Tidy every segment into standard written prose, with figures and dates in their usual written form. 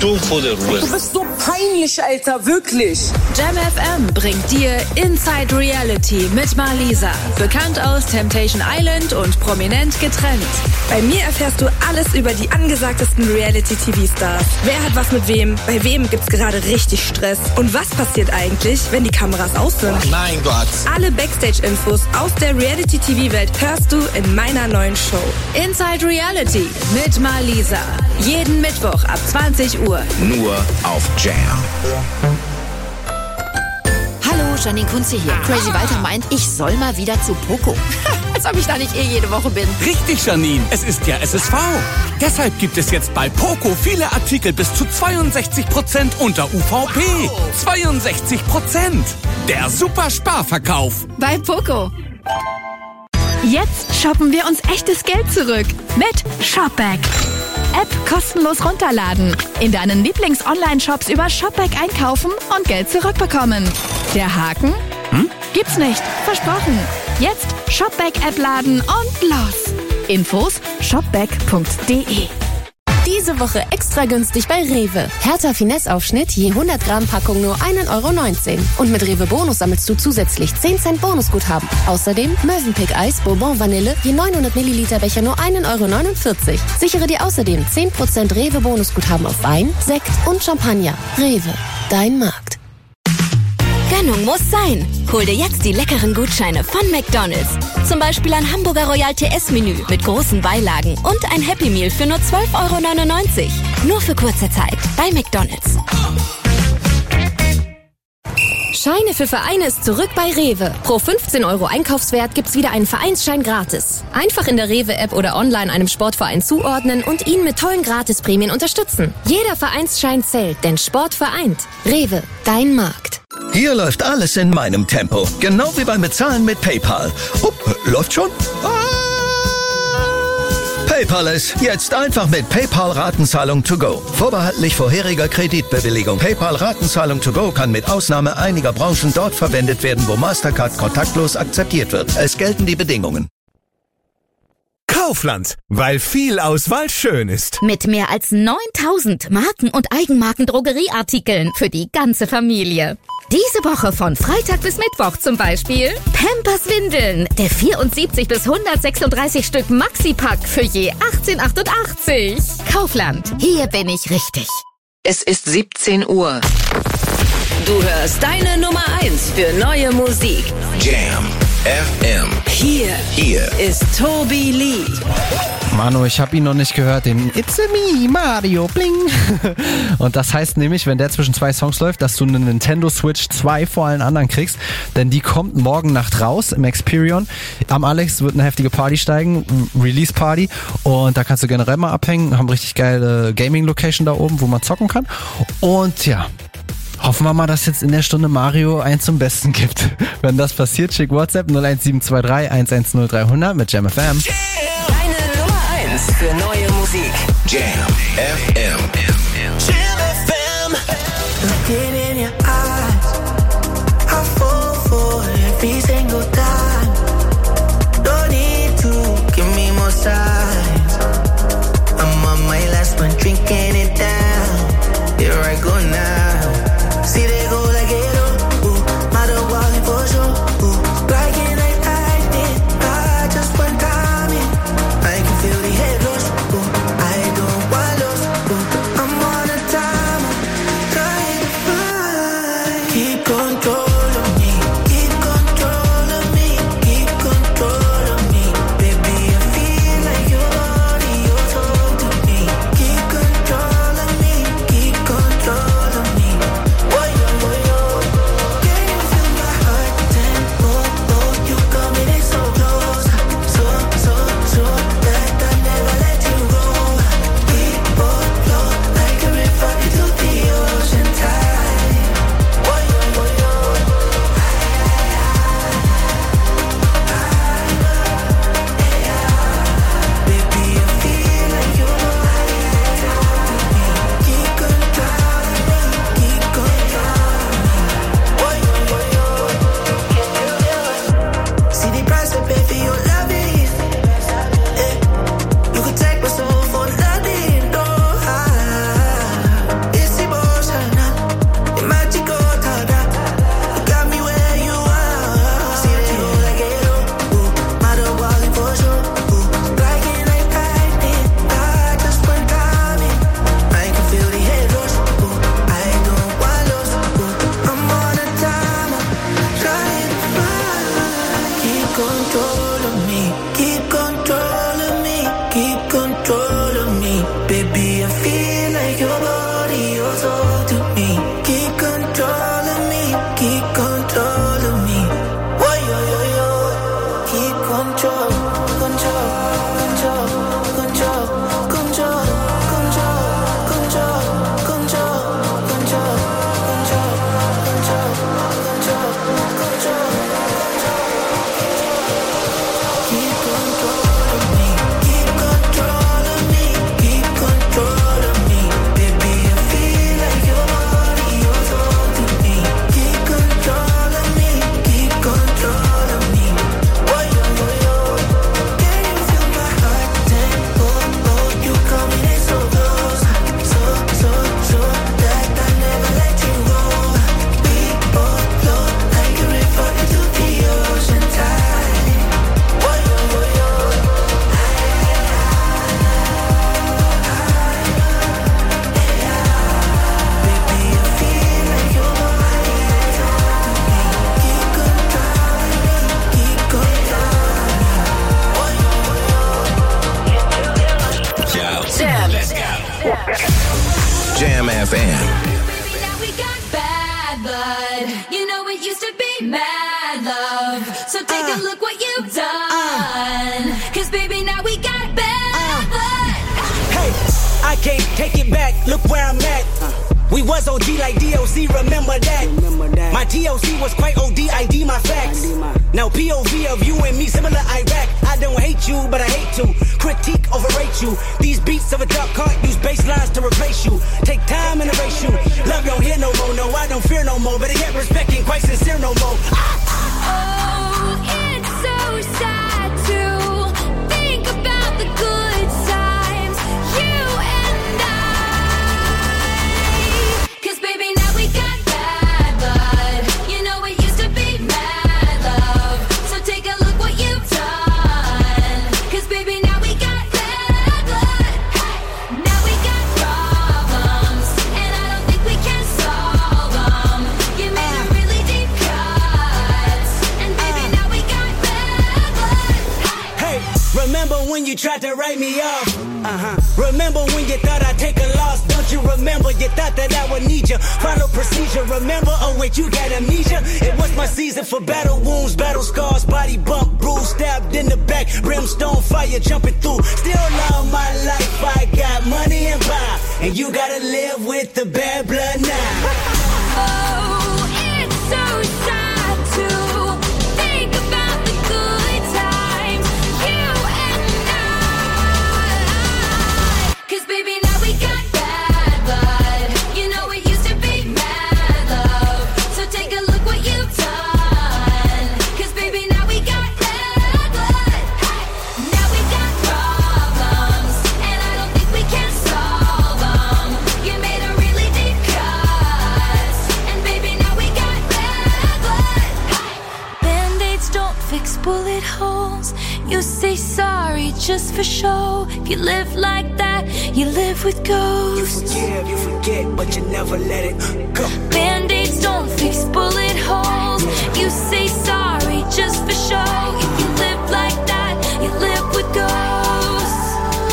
Du Ruhe. Du bist so peinlich, Alter, wirklich. Jam FM bringt dir Inside Reality mit Marlisa. Bekannt aus Temptation Island und prominent getrennt. Bei mir erfährst du alles über die angesagtesten Reality-TV-Stars. Wer hat was mit wem? Bei wem gibt's gerade richtig Stress? Und was passiert eigentlich, wenn die Kameras aus sind? Mein Gott. Alle Backstage-Infos aus der Reality-TV-Welt hörst du in meiner neuen Show. Inside Reality mit Marlisa. Jeden Mittwoch ab 20 Uhr. Nur auf Jam. Hallo, Janine Kunze hier. Crazy Walter meint, ich soll mal wieder zu Poco. Als ob ich da nicht jede Woche bin. Richtig, Janine. Es ist ja SSV. Deshalb gibt es jetzt bei Poco viele Artikel bis zu 62% unter UVP. 62%. Der super Sparverkauf. Bei Poco. Jetzt shoppen wir uns echtes Geld zurück mit Shopback. App kostenlos runterladen. In deinen Lieblings-Online-Shops über Shopback einkaufen und Geld zurückbekommen. Der Haken? Gibt's nicht. Versprochen. Jetzt Shopback-App laden und los. Infos shopback.de. Diese Woche extra günstig bei Rewe. Hertha Finesse-Aufschnitt je 100 Gramm Packung nur 1,19 €. Und mit Rewe Bonus sammelst du zusätzlich 10 Cent Bonusguthaben. Außerdem Mövenpick Eis Bourbon Vanille je 900 Milliliter Becher nur 1,49 €. Sichere dir außerdem 10% Rewe Bonusguthaben auf Wein, Sekt und Champagner. Rewe, dein Markt. Gönnung muss sein. Hol dir jetzt die leckeren Gutscheine von McDonald's. Zum Beispiel ein Hamburger Royal TS-Menü mit großen Beilagen und ein Happy Meal für nur 12,99 €. Nur für kurze Zeit bei McDonald's. Scheine für Vereine ist zurück bei Rewe. Pro 15 € Einkaufswert gibt's wieder einen Vereinsschein gratis. Einfach in der Rewe-App oder online einem Sportverein zuordnen und ihn mit tollen Gratisprämien unterstützen. Jeder Vereinsschein zählt, denn Sport vereint. Rewe, dein Markt. Hier läuft alles in meinem Tempo. Genau wie beim Bezahlen mit PayPal. Läuft schon? PayPal ist jetzt einfach mit PayPal Ratenzahlung to go. Vorbehaltlich vorheriger Kreditbewilligung. PayPal Ratenzahlung to go kann mit Ausnahme einiger Branchen dort verwendet werden, wo Mastercard kontaktlos akzeptiert wird. Es gelten die Bedingungen. Kaufland, weil viel Auswahl schön ist. Mit mehr als 9000 Marken- und Eigenmarken-Drogerieartikeln für die ganze Familie. Diese Woche von Freitag bis Mittwoch zum Beispiel Pampers Windeln, der 74 bis 136 Stück Maxi-Pack für je 18,88 €. Kaufland, hier bin ich richtig. Es ist 17 Uhr. Du hörst deine Nummer 1 für neue Musik. Jam FM. Hier ist Toby Lee. Manu, ich habe ihn noch nicht gehört, den It's a Me, Mario, bling. Und das heißt nämlich, wenn der zwischen zwei Songs läuft, dass du eine Nintendo Switch 2 vor allen anderen kriegst, denn die kommt morgen Nacht raus im Experion. Am Alex wird eine heftige Party steigen, Release Party, und da kannst du generell mal abhängen, haben richtig geile Gaming-Location da oben, wo man zocken kann. Und ja, hoffen wir mal, dass jetzt in der Stunde Mario einen zum Besten gibt. Wenn das passiert, schick WhatsApp 01723 110 300 mit Jam FM. Deine Nummer 1 für neue Musik. Jam FM. Jam FM. Looking in your eyes, I fall for every single time. Don't need to give me more signs. I'm on my last one, drinking it down. Here I go now. See they go like it, matter walking for sure, striking like lightning. I just want time in. I can feel the head rush, I don't want lost, I'm on a time, trying to find. Keep control of me, keep control of me, keep control of me. Baby, I feel like you're soul to me. Keep control of me, keep control of me. Jam FM. Bad blood, you know it used to be mad love. So take a look what you've done. Cause baby, now we got bad blood. Hey, I can't take it back, look where I'm at. We was OG like DOC, remember that. My TOC was quite OD, ID my facts. Now POV of you and me, similar Iraq. I don't hate you, but I hate to critique, overrate you. These beats of a dark can't use bass lines to replace you. Take time and erase you. Love don't hear no more, no, I don't fear no more. But I get respect ain't quite sincere no more. Oh, it's so sad to think about the good times, you and I. Cause baby, now we got bad blood. You know it used to be mad love. So take a look what you've done. Cause baby, now we got bad blood. Now we got problems, and I don't think we can solve them. You made a really deep cut, and baby, now we got bad blood. Hey, remember when you tried to write me off? Remember when you thought I'd take a loss? Don't you remember you thought that I would need you? Follow procedure, remember? Oh wait, you got amnesia? It was my season for battle wounds, battle scars, body bump, bruise, stabbed in the back, brimstone fire jumping through. Still love my life, I got money and power, and you gotta live with the bad blood now. Oh, it's so sad to think about the good times, you and I. Cause baby, now we got bad blood. You know it used to be mad love. So take a look what you've done. Cause baby, now we got bad blood. Now we got problems, and I don't think we can solve them. You made a really deep cut, and baby, now we got bad blood. Band-aids don't fix bullet holes. You say sorry just for show. If you live like that, you live with ghosts. You forget, but you never let it go. Band-aids don't fix bullet holes. You say sorry just for show. If you live like that, you live with ghosts.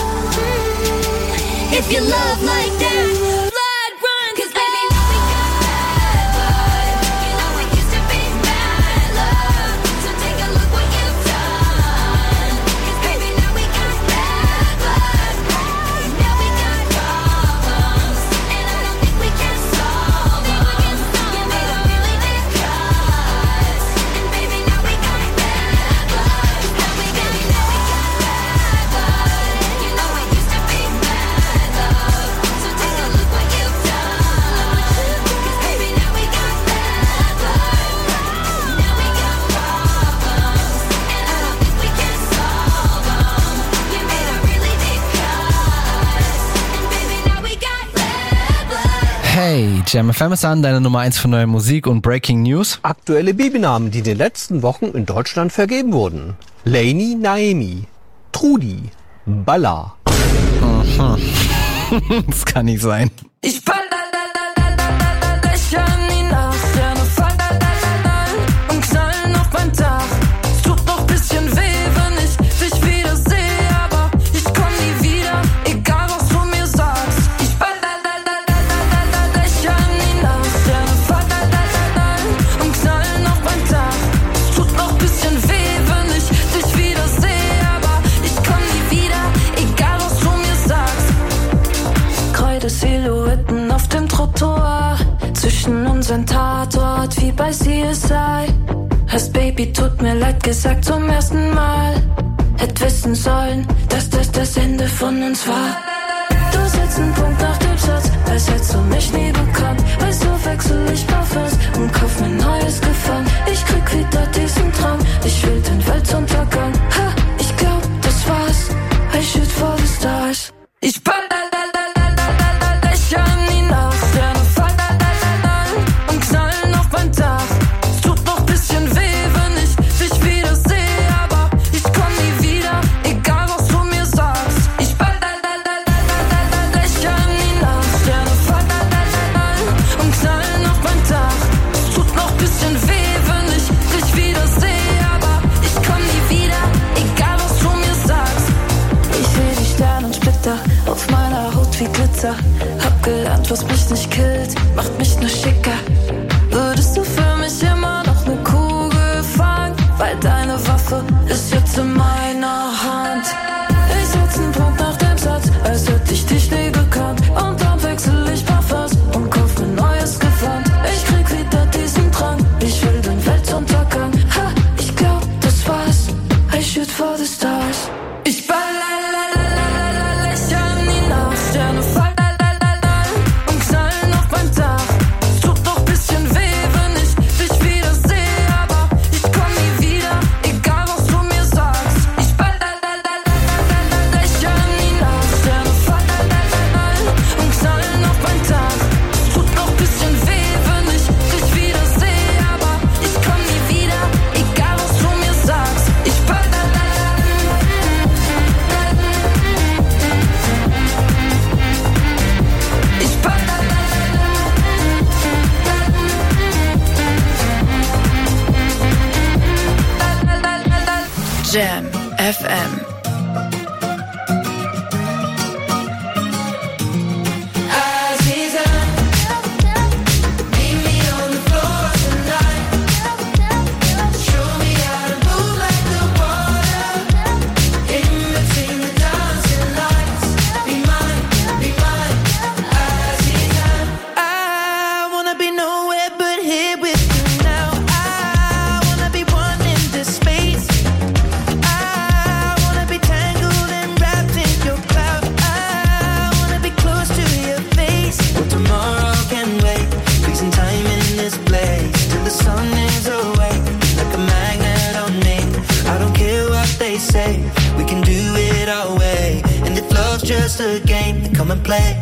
If you love like that, blood run. Cause baby, now we got bad blood. You know it used to be mad love. So take a look what you've done. Cause baby, now we got bad blood. Now we got problems, and I don't think we can solve them. You made a really deep cut, and baby, now we got bad blood. Now we got bad blood. You know it used to be mad love. So take a look what you've done. Cause baby, now we got bad blood. Now we got problems, and I don't think we can solve them. You made a really deep cut, and baby, now we got bad blood. Hey, Jam FM ist an, deine Nummer 1 für neue Musik und Breaking News. Aktuelle Babynamen, die in den letzten Wochen in Deutschland vergeben wurden. Lainey, Naemi, Trudi, Balla. Das kann nicht sein. Ich fall Löcher in die Nacht, Sterne fallen und knallen auf mein Dach. Es tut noch bisschen weh, wenn ich dich wieder sehe, aber ich komm nie wieder, egal was du mir sagst. Ich fall Löcher in die Nacht, Sterne fallen und knallen auf mein Dach. Es tut noch bisschen weh, wenn ich dich wieder sehe, aber ich komm nie wieder, egal was du mir sagst. Kreide Silhouetten auf dem Trottoir, zwischen unseren Tatort wie bei CSI. Hast Baby, tut mir leid gesagt zum ersten Mal. Hätt wissen sollen, dass das Ende von uns war. Du setzt einen Punkt nach dem Satz, als hättest du mich nie bekannt. Weil so wechsel ich Parfums und kauf mir neues Gefallen. Ich krieg wieder diesen Traum, ich will den Weltuntergang. Ha, ich glaub, das war's, I shoot for the stars. Ich Löcher in die Nacht, Sterne fallen und knallen auf mein Dach. Es tut noch bisschen weh, wenn ich dich wieder sehe, aber ich komm nie wieder, egal was du mir sagst. Ich Löcher in die Nacht, Sterne fallen und knallen auf mein Dach. Es tut noch bisschen weh, wenn ich dich wieder sehe, aber ich komm nie wieder, egal was du mir sagst. Ich seh die Sternensplitter auf meiner Haut wie Glitzer. Hab gelernt, was mich nicht killt, macht mich nur schicker. Würdest du für mich immer noch eine Kugel fangen? Weil deine Waffe ist jetzt in meiner Hand. Ich setz einen Punkt nach dem Satz, als hätte ich dich nie gekannt. Und dann wechsel ich Parfums und kauf mir neues Gewand. Ich krieg wieder diesen Drang, ich will den Weltuntergang. Ha, ich glaub, das war's. I shoot for the stars. Ich lächle an die Nacht, Sterne fallen und knallen auf mein Dach. Es tut doch bisschen weh, wenn ich dich wieder sehe, aber ich komm nie wieder, egal was du mir sagst. Ich lächle an die Nacht, Sterne fallen und knallen auf mein Dach. Es tut doch bisschen weh, wenn ich dich wieder sehe, aber ich komm nie wieder, egal was du mir sagst. Ich Jam FM. Just a game, come and play.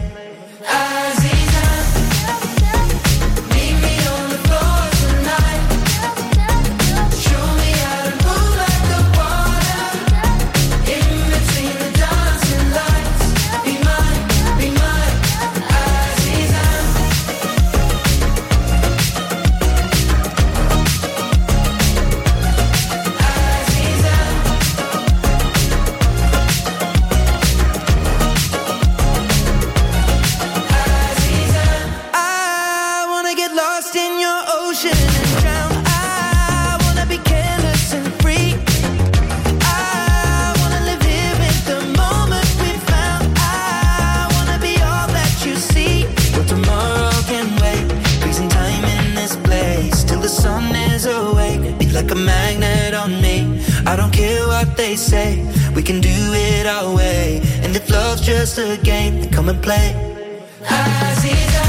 Like a magnet on me. I don't care what they say, we can do it our way. And if love's just a game, then come and play. Aziza,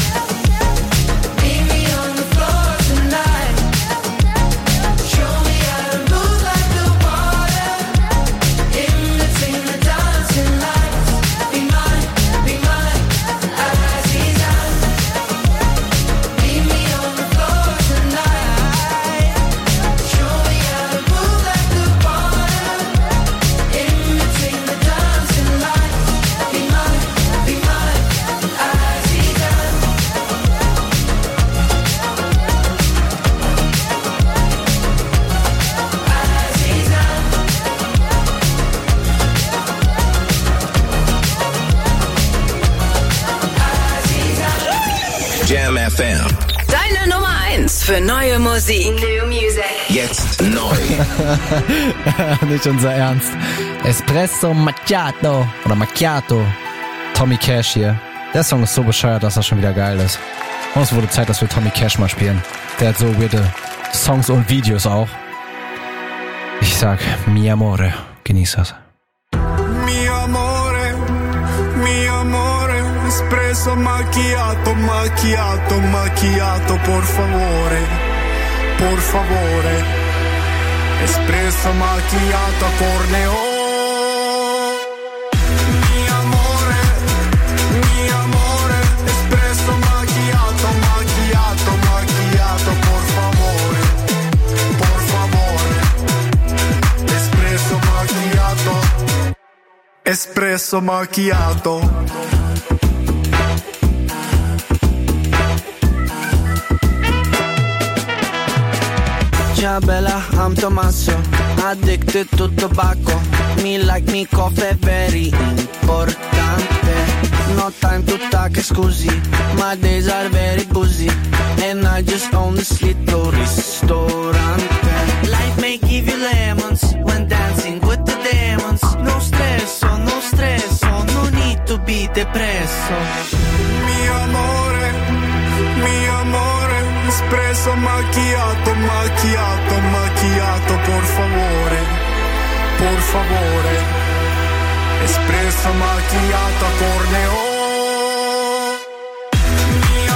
meet me on the floor tonight. Show me how to move like the water. In between the dancing lights. Be mine, Aziza. Meet me on the floor tonight. Show me how to move like the water. In between the dancing lights. Be mine, Aziza. Jam FM. Deine Nummer 1 für neue Musik. New Music. Jetzt neu. Nicht unser Ernst. Espresso Macchiato oder Macchiato. Tommy Cash hier. Der Song ist so bescheuert, dass er schon wieder geil ist. Und es wurde Zeit, dass wir Tommy Cash mal spielen. Der hat so weirde Songs und Videos auch. Ich sag, mi amore. Genieß das. Mi amore, espresso macchiato, macchiato, macchiato, por favore, espresso macchiato a corneo. Mi amore, espresso macchiato, macchiato, macchiato, por favore, espresso macchiato, espresso macchiato. Ciao Bella, I'm Tommaso, addicted to tobacco. Me like me coffee, very importante. no time to talk, scusi. My days are very busy, and I just own this little ristorante. Life may give you lemons when dancing with the demons. No stresso, no need to be depresso. Mi amore, espresso macchiato, macchiato, macchiato, por favore, espresso macchiato, corneo. Mi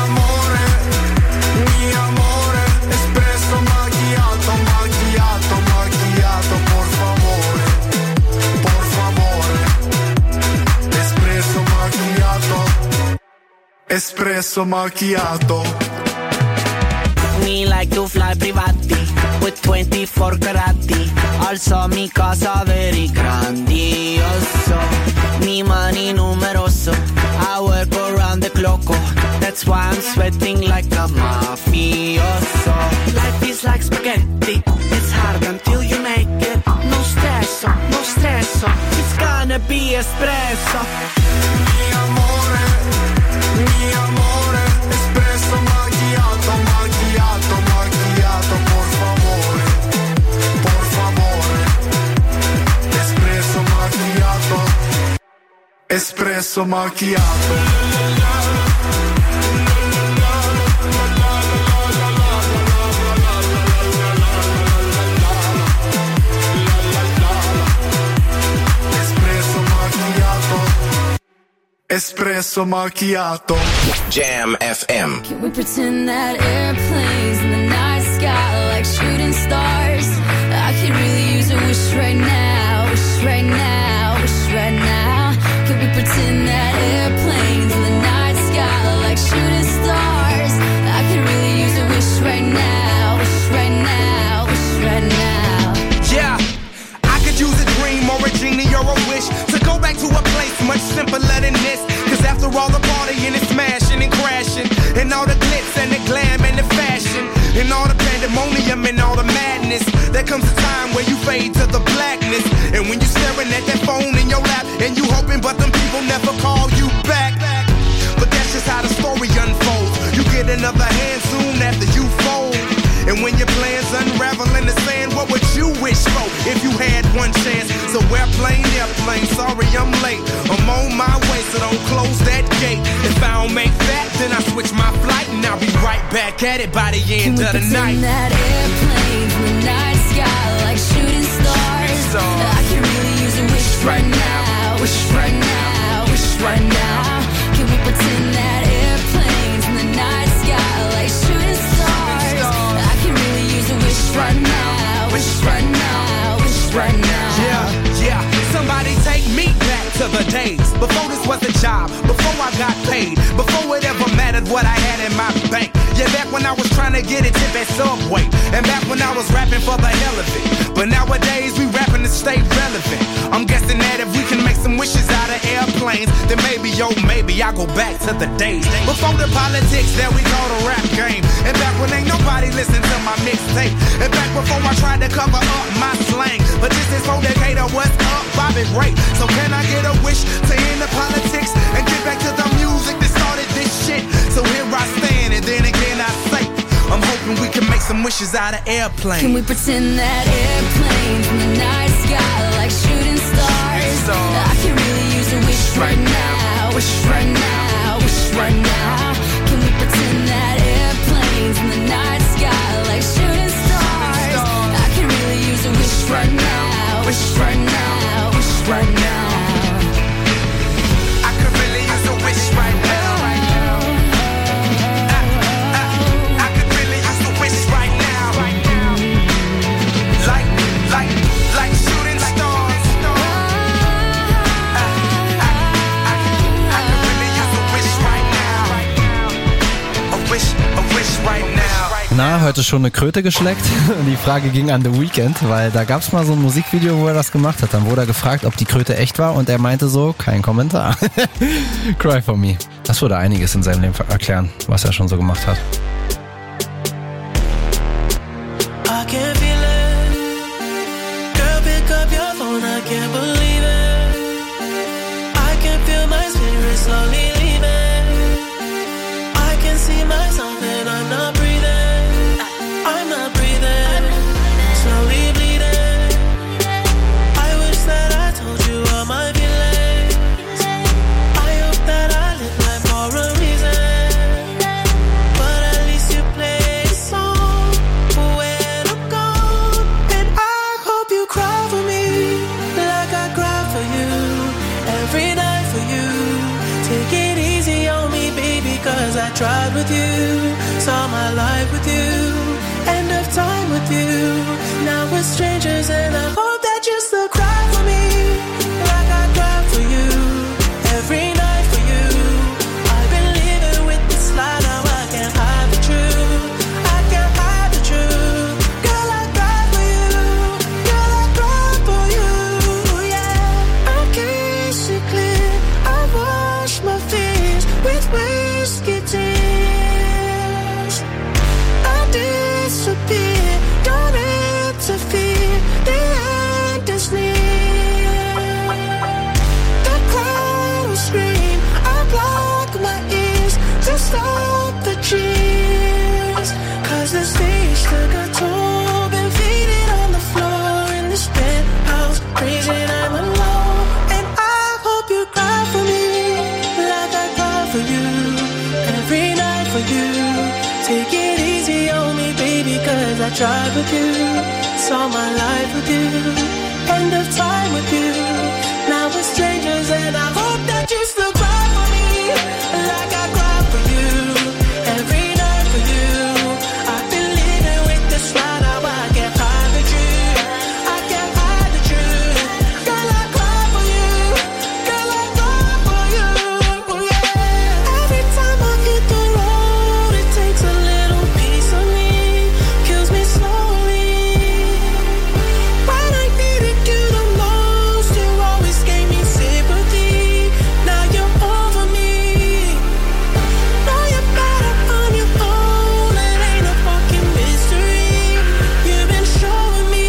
amore, espresso macchiato, macchiato, macchiato, por favore, espresso macchiato, espresso macchiato. Me like to fly privati with 24 carati. Also mi casa very grandioso. Mi money numeroso. I work around the clock. That's why I'm sweating like a mafioso. Life is like spaghetti. It's hard until you make it. No stresso. It's gonna be espresso. Mi amore, espresso macchiato, macchiato, macchiato, por favore, espresso macchiato, espresso macchiato. Espresso macchiato. Jam FM. Can we pretend that airplanes in the night sky like shooting stars? I could really use a wish right now, wish right now, wish right now. Can we pretend that airplanes in the night sky like shooting stars? I could really use a wish right now, wish right now, wish right now. Yeah, I could use a dream or a genie or a wish to go back to a place much simpler than this. Cause after all the partying and smashing and crashing, and all the glitz and the glam and the fashion, and all the pandemonium and all the madness, there comes a time where you fade to the blackness. And when you're staring at that phone in your lap, and you hoping but them people never call you back. But that's just how the story unfolds. You get another hand soon after you fold. And when your plans unravel in the sand, what would you wish for if you had one chance? So airplane, sorry I'm late. I'm on my way, so don't close that gate. If I don't make that, then I switch my flight, and I'll be right back at it by the end of the night. Can we pretend that airplanes in the night sky like shooting stars? I can really use a wish right now, wish right now, wish right now. Can we pretend that airplanes in the night sky like shooting stars? I can really use a wish right now, wish right now, wish right now. Yeah, somebody take me back to the days before this was a job, before I got paid, before it ever mattered what I had in my bank. Yeah, back when I was trying to get a tip at Subway, and back when I was rapping for the hell of it. But nowadays we rapping to stay relevant. I'm guessing that if we can make some wishes out of airplanes, then maybe I go back to the days before the politics that we call the rap game, and back when ain't nobody listened to my mixtape, and back before I tried to cover up my slang. But this is for Decatur, what's up, Bobby Ray? So can I get a wish to end the politics and get back to the music that started this shit? So here I stand, and then again I say, I'm hoping we can make some wishes out of airplanes. Can we pretend that airplanes in the night sky like shooting stars? I can really use a wish right now, wish right now, wish right now. Can we pretend that airplanes in the night sky like shooting stars? I can really use a wish right now, wish right now, wish right now. I could really use a wish right now. Like shooting stars. I could really use a wish right now. A wish right now. Na, heute schon eine Kröte geschleckt? Die Frage ging an The Weeknd, weil da gab's mal so ein Musikvideo, wo er das gemacht hat. Dann wurde er gefragt, ob die Kröte echt war, und er meinte so, kein Kommentar. Cry for me. Das würde einiges in seinem Leben erklären, was er schon so gemacht hat. I can feel it. Girl, pick up your phone, I can't believe it. I can feel my spirit slowly I tried with you, saw my life with you, end of time with you. Now we're strangers and I hope that you still cry for me, like I cry for you, every night for you. I've been living with this lie, now I can't hide the truth, I can't hide the truth. Girl, I cry for you, girl, I cry for you, yeah. I kiss it clear, I wash my fears with whiskey tears. I disappear, don't interfere, the end is near. The crowd will scream, I block my ears to stop the cheers. Cause the stage took a toll, been faded on the floor in this penthouse, crazy and I'm alone. And I hope you cry for me, like I cry for you, every night for you. Take it easy on me, baby, cause I tried with you, saw my life with you, end of time with you. Now we're strangers and I hope that you still cry for me, like I cry for you, every night for you. I've been living with this lie, now I can't hide the truth, I can't hide the truth. Girl, I cry for you, girl, I cry for you, yeah. Every time I hit the road, it takes a little piece of me, kills me slowly. When I needed you the most, you always gave me sympathy. Now you're over me, now you're better on your own. It ain't a fucking mystery, you've been showing me.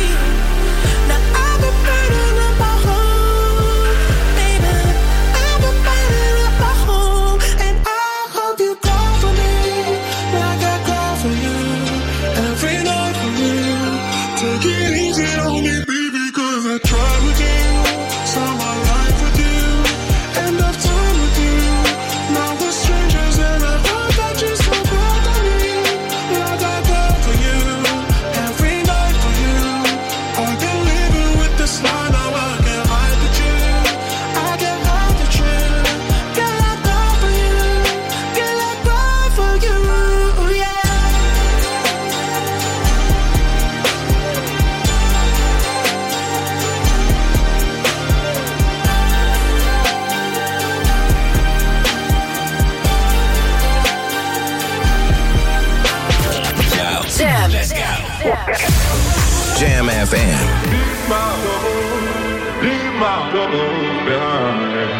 Now I've been burning up my home, baby, I've been burning up my home. And I hope you cry for me, like I cry for you, every night for you. Take it easy on me, baby, cause I tried with you, saw my life with you, end of time with you. Now we're strangers and I hope that you still cry for me, like I cry for you, every night for you. I've been living with this lie, now I can't hide the truth, I can't hide the truth. Girl, I cry for you, girl, I cry for you, yeah. Jam. Let's go. Jam FM. Leave my troubles behind.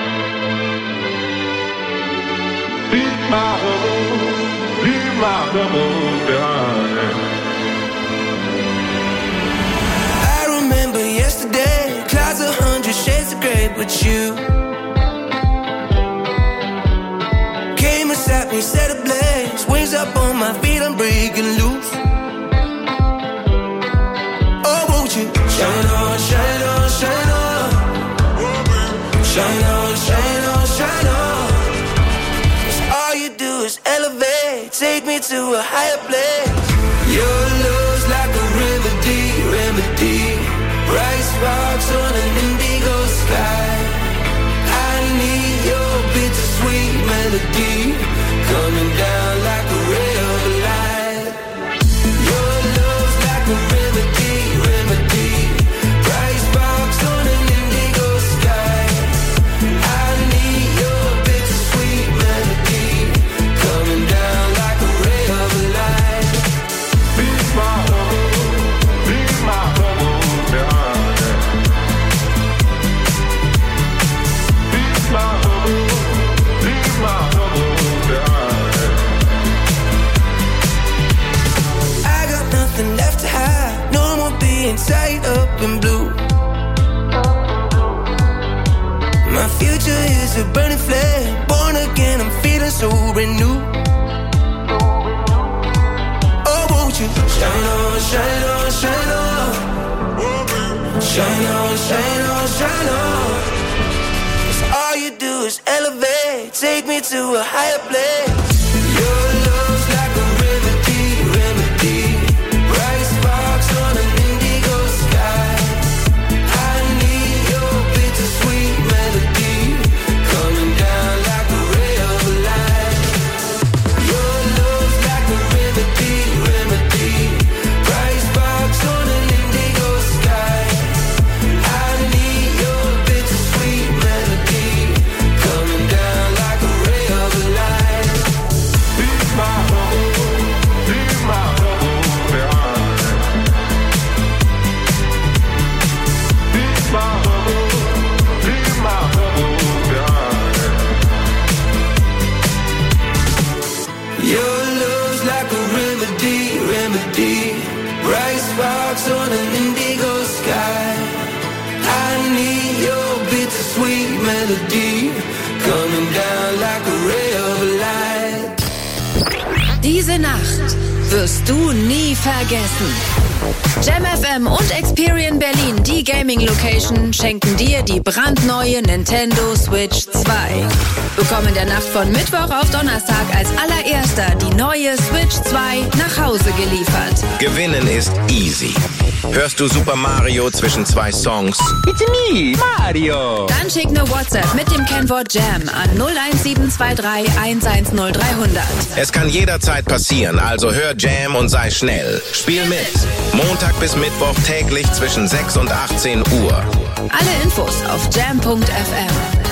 Leave my troubles behind. I remember yesterday, clouds 100 shades of gray, but you came and sat me, set ablaze, wings up on my feet, I'm breaking loose. Oh, won't you shine on, shine on, shine on, shine on, shine on, shine on. 'Cause all you do is elevate, take me to a higher place. Your love's like a remedy, remedy. Bright sparks on an indigo sky. I need your bittersweet melody, coming down like a ray of light. Your love's like a remedy, remedy. Bright sparks on an indigo sky. I need your bittersweet melody, coming down like a ray of light. Leave my troubles behind. Leave my troubles behind. I got nothing left to hide, no more being tied up in blue. My future is a burning flame, born again, I'm feeling so renewed. Oh, won't you shine on, shine on, shine on, shine on, shine on, shine on. 'Cause all you do is elevate, take me to a higher place. Your love's like a remedy, remedy. Bright sparks on an indigo sky. I need your bittersweet melody, coming down like a ray of light. Your love's like a remedy. Bright sparks on an indigo sky. I need your bittersweet melody coming down like a ray of light. Diese Nacht wirst du nie vergessen. Jam FM und Experian Berlin, die Gaming-Location, schenken dir die brandneue Nintendo Switch 2. Bekomm in der Nacht von Mittwoch auf Donnerstag als allererster die neue Switch 2 nach Hause geliefert. Gewinnen ist easy. Hörst du Super Mario zwischen zwei Songs? It's me, Mario. Dann schick ne WhatsApp mit dem Kennwort Jam an 01723 110300. Es kann jederzeit passieren, also hör Jam und sei schnell. Spiel mit. Montag bis Mittwoch täglich zwischen 6 und 18 Uhr. Alle Infos auf jam.fm.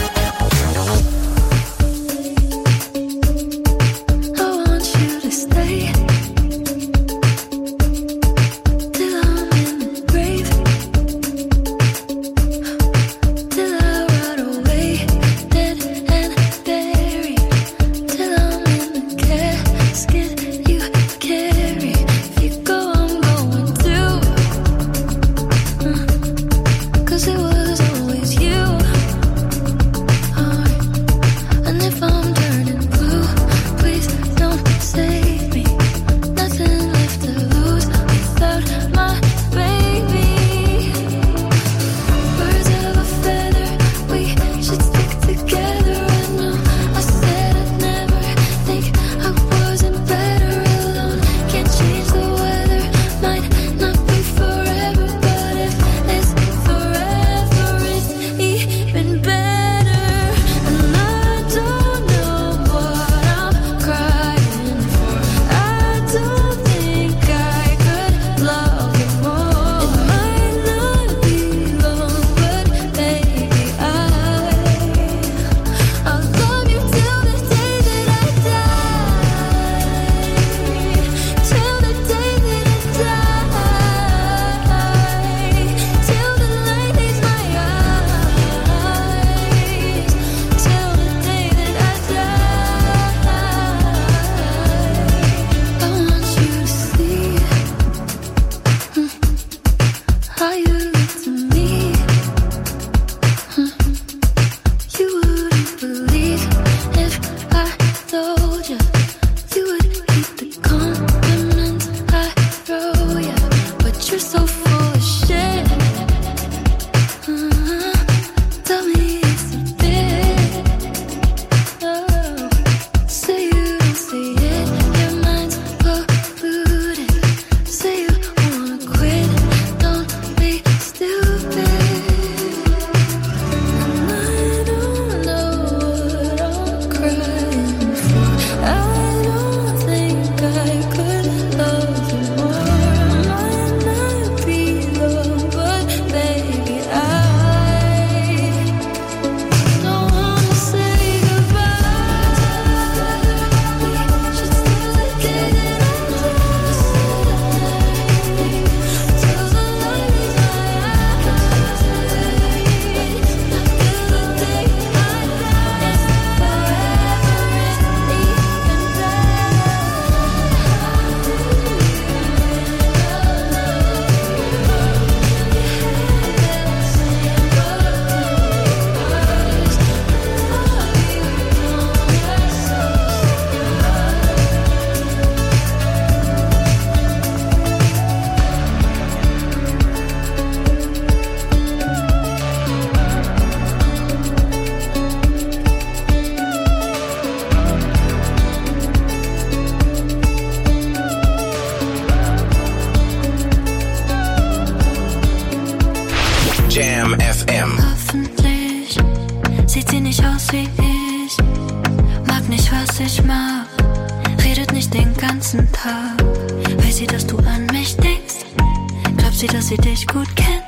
Jam FM. Hoffentlich sieht sie nicht aus wie ich, mag nicht, was ich mag, redet nicht den ganzen Tag. Weiß sie, dass du an mich denkst? Glaubt sie, dass sie dich gut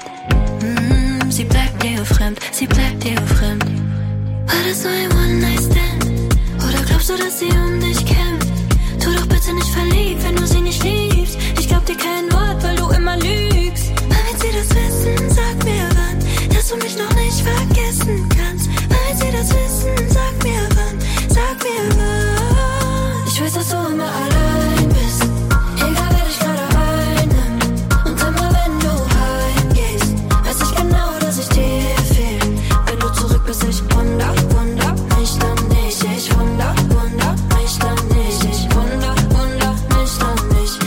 kennt? Sie bleibt dir fremd, sie bleibt dir fremd. War das so ein One-Night-Stand? Oder glaubst du, dass sie um dich kämpft? Tu doch bitte nicht verliebt, wenn du sie nicht liebst. Ich glaub dir kein Wort, weil du immer lügst. Wann wird sie das wissen? Sag mir wann, dass du mich noch nicht vergessen kannst. Wann wird sie das wissen? Sag mir wann, sag mir wann. Ich weiß, dass du immer allein bist. Egal, wer dich gerade einnimmt. Und immer wenn du heimgehst, weiß ich genau, dass ich dir fehl. Wenn du zurück bist, ich wunder mich dann nicht. Ich wunder mich dann nicht. Ich wunder mich dann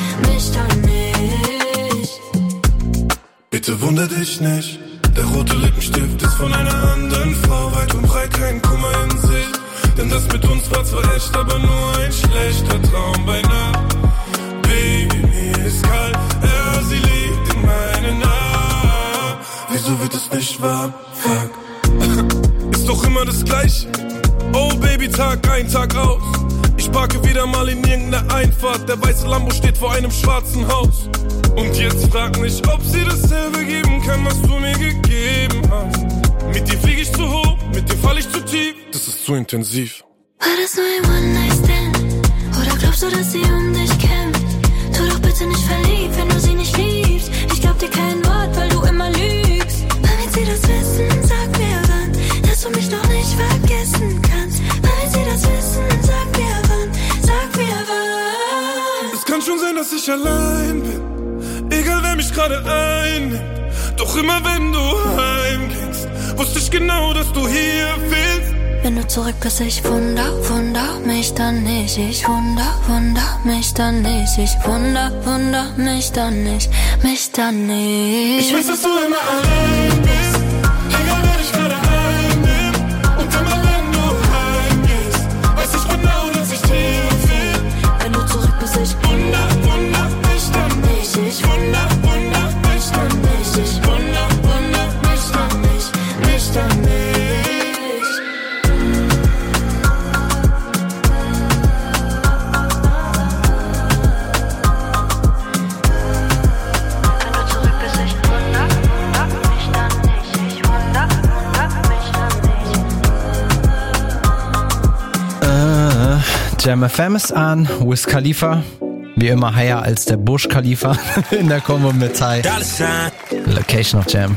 nicht. Bitte wunder dich nicht. Der rote Lippenstift ist von einer anderen Frau. Weit und breit, kein Kummer in Sicht. Denn das mit uns war zwar echt, aber nur ein schlechter Traum bei Nacht. Baby, mir ist kalt, ja, sie liegt in meinen Armen. Wieso wird es nicht warm? Fuck. Ist doch immer das Gleiche. Oh Baby, Tag ein, Tag aus. Ich parke wieder mal in irgendeiner Einfahrt. Der weiße Lambo steht vor einem schwarzen Haus. Und jetzt frag mich, ob sie dasselbe geben kann, was du mir gegeben hast. Mit dir flieg ich zu hoch, mit dir fall ich zu tief. Das ist zu intensiv. War das nur ein One-Night-Stand? Oder glaubst du, dass sie um dich kämpft? Tu doch bitte nicht verliebt, wenn du sie nicht liebst. Ich glaub dir kein Wort, weil du immer lügst. Weil wenn sie das wissen, sag mir wann, dass du mich noch nicht vergessen kannst. Weil wenn sie das wissen, sag mir wann. Es kann schon sein, dass ich allein bin. Egal, wer mich gerade einnimmt. Doch immer wenn du heimgingst, wusste ich genau, dass du hier fehlst. Wenn du zurück bist, ich wunder mich dann nicht. Ich wunder mich dann nicht. Ich wunder mich dann nicht. Ich weiß, dass du immer allein bist. Egal, wer dich gerade einnimmt. Und immer wenn du heimgehst, weiß ich genau, dass ich dir fehl. Wenn du zurück bist, ich wunder mich dann nicht. Ich wunder mich dann nicht. Ich wunder mich dann nicht. Jam FM ist an, Wiz Khalifa. Wie immer higher als der Bush Khalifa in der Kombo mit Ty. Location of Jam.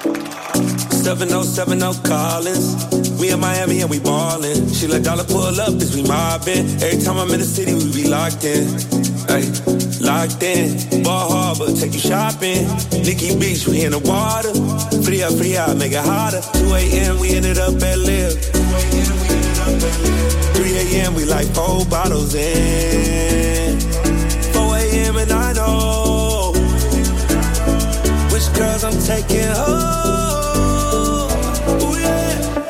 7070 Collins. We in Miami and we ballin'. She let dollar pull up as we mobbin'. Every time I'm in the city, we be locked in. Ay, locked in. Ball Harbor, take you shopping. Nikki Beach, we in the water. Free up, make it hotter. 2 a.m. we ended up at Live. 3 a.m. we like 4 bottles in. 4 a.m. and I know which girls I'm taking home. Ooh, yeah.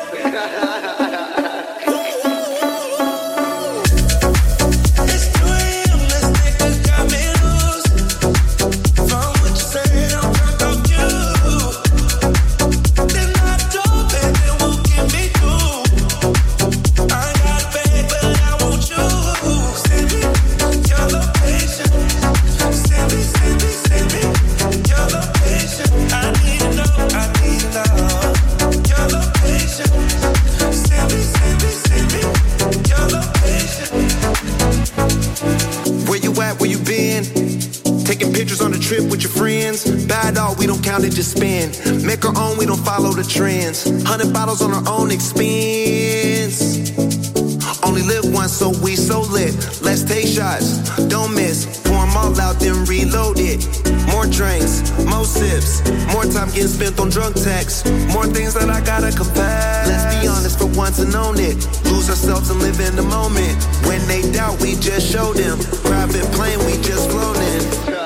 With your friends, bad dog, we don't count it, just spend. Make our own, we don't follow the trends. 100 bottles on our own expense. Only live once, so we so lit. Let's take shots, don't miss. Pour them all out, then reload it. More drinks, more sips. More time getting spent on drunk texts. More things that I gotta confess. Let's be honest for once and own it. Lose ourselves and live in the moment. When they doubt, we just show them. Private plane, we just flown in.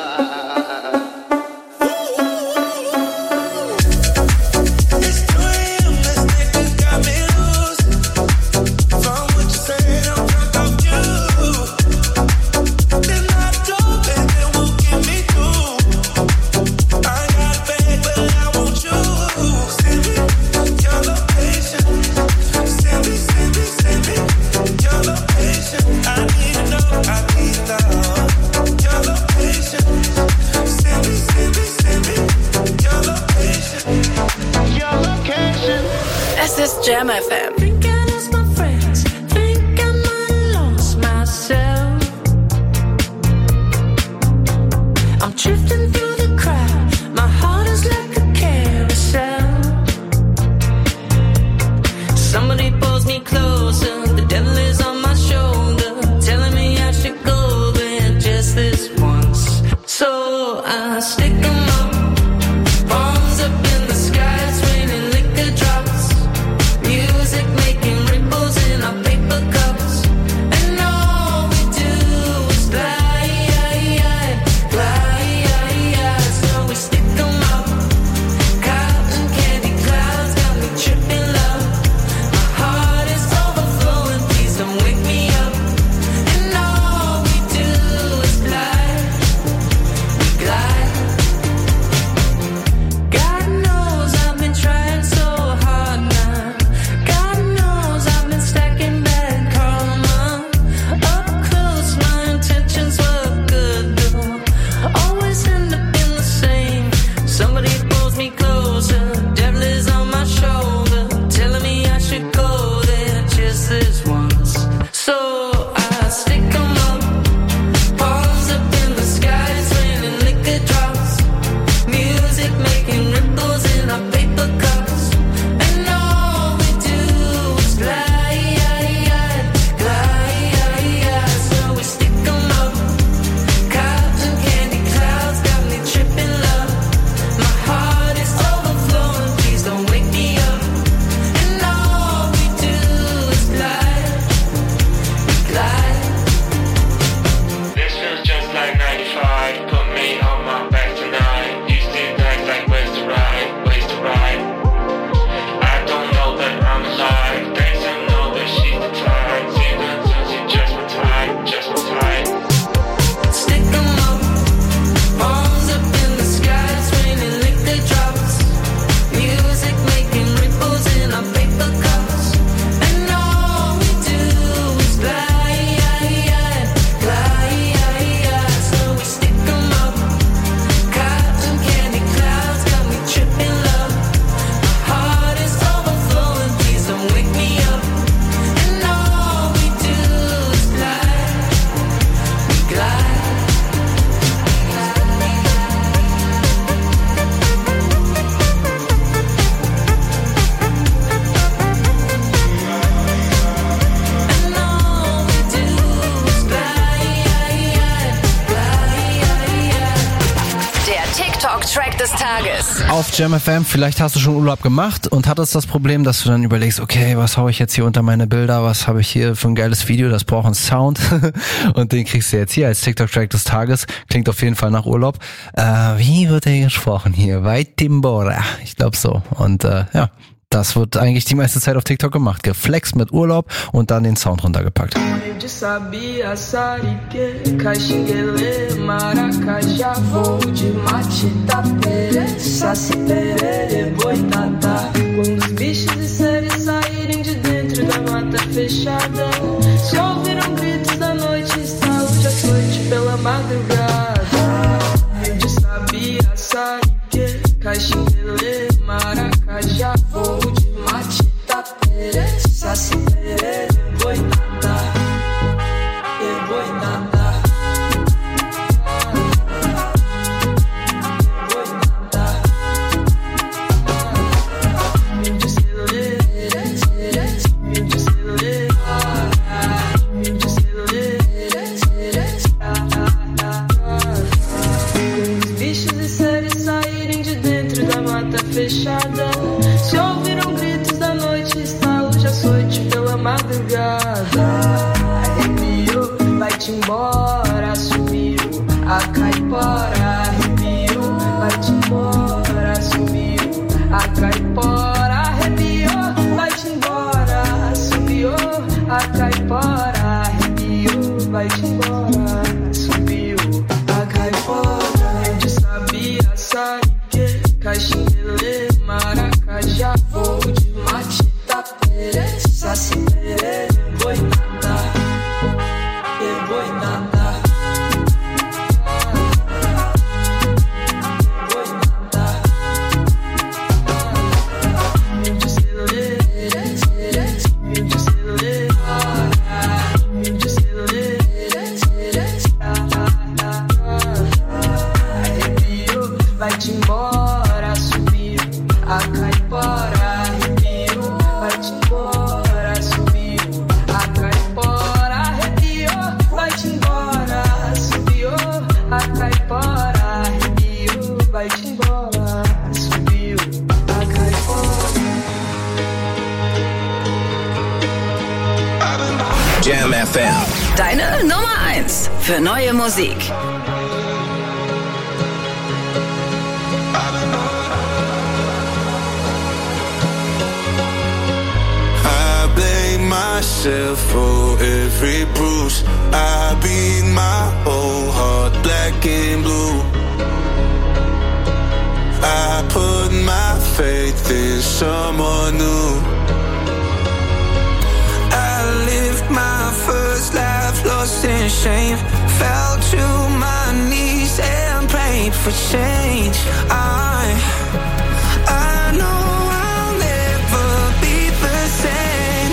Jam FM. Somebody pulls me closer, the devil is on my shoulder, telling me I should des Tages. Auf Jam FM, vielleicht hast du schon Urlaub gemacht und hattest das Problem, dass du dann überlegst, okay, was hau ich jetzt hier unter meine Bilder, was habe ich hier für ein geiles Video, das braucht einen Sound und den kriegst du jetzt hier als TikTok-Track des Tages. Klingt auf jeden Fall nach Urlaub. Wie wird der gesprochen hier? Waitimbora. Ich glaube so. Und ja, das wird eigentlich die meiste Zeit auf TikTok gemacht. Geflext mit Urlaub und dann den Sound runtergepackt. De sabia, sarique, caxinguele, maracajá, voo de mate, tapere, saci, perere, boitatá. Quando os bichos e seres saírem de dentro da mata fechada, se ouviram gritos da noite, estalo de açoite pela madrugada. De sabia, sarique, caxinguele, maracajá, voo de mate, tapere, saci, perere, boitatá. Fechada, se ouviram gritos da noite, estalo de açoite pela madrugada. Arrepiou, vai-te embora, sumiu a caipora. Arrepiou, vai-te embora, sumiu a caipora. Arrepiou, vai-te embora, sumiu a caipora. Arrepiou, vai-te embora, sumiu a caipora. De sabia, sabe caxinguele, maracajá, voo de mate, tapere, saci, perere, boitatá, boitatá. Vai-te embora, subiu a caipora. Arrepiou, vai-te embora, subiu a caipora. Arrepiou, vai-te embora, subiu a caipora. Arrepiou, vai-te embora, subiu a caipora. Jam FM. Deine Nummer 1 für neue Musik. Myself for every bruise. I beat my whole heart black and blue. I put my faith in someone new. I lived my first life lost in shame. Fell to my knees and prayed for change. I know I'll never be the same.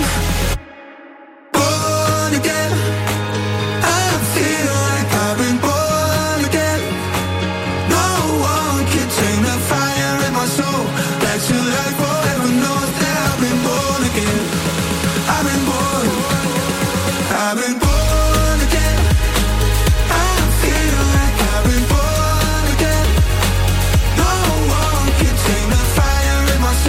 Again, I feel like I've been born again. No one can take the fire in my soul back to life forever. Knows that I've been born again. I've been born. I've been born again. I feel like I've been born again. No one can take the fire in my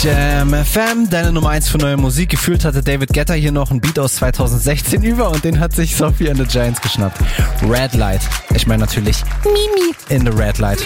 Jam FM, deine Nummer 1 für neue Musik. Gefühlt hatte David Guetta hier noch einen Beat aus 2016 über und den hat sich Sophie and the Giants geschnappt. Red Light. Ich meine natürlich Mimi in the Red Light.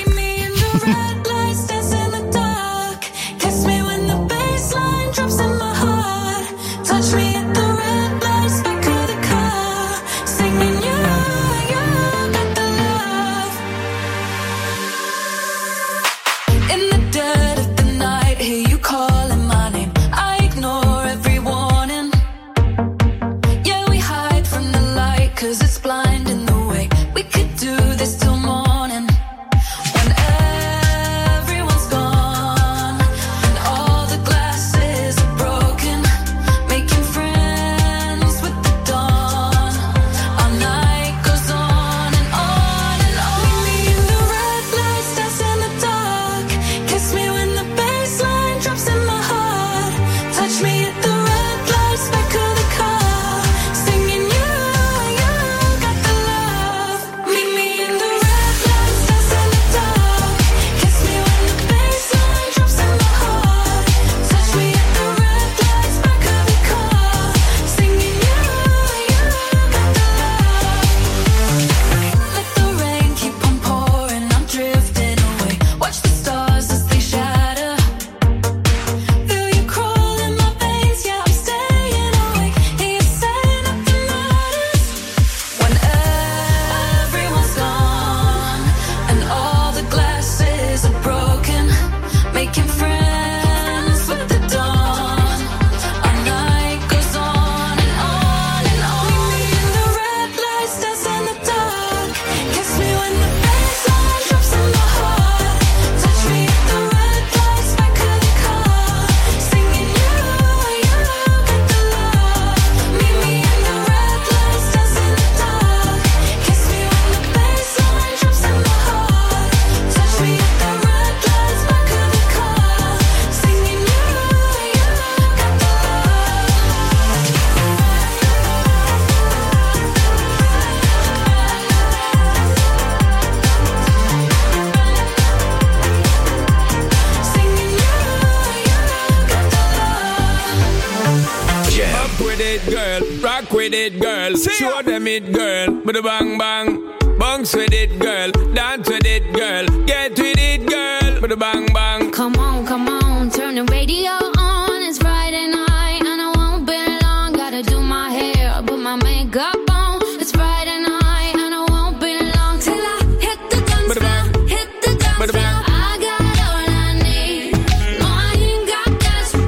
Rock with it, girl. Show them it, girl. Bada bang bang. Bounce with it, girl. Dance with it, girl. Get with it, girl. Bada bang bang. Come on, turn the radio on. It's Friday night and I won't be long. Gotta do my hair, put my makeup on. It's Friday night and I won't be long till I hit the dance floor. Hit the dance floor. I got all I need. No, I ain't got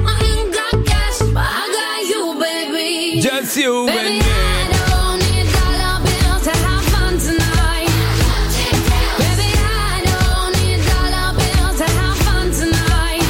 cash, but I got you, baby. Just you Baby, and me. I don't need dollar bills to have fun tonight. Baby, I don't need dollar bills to have fun tonight.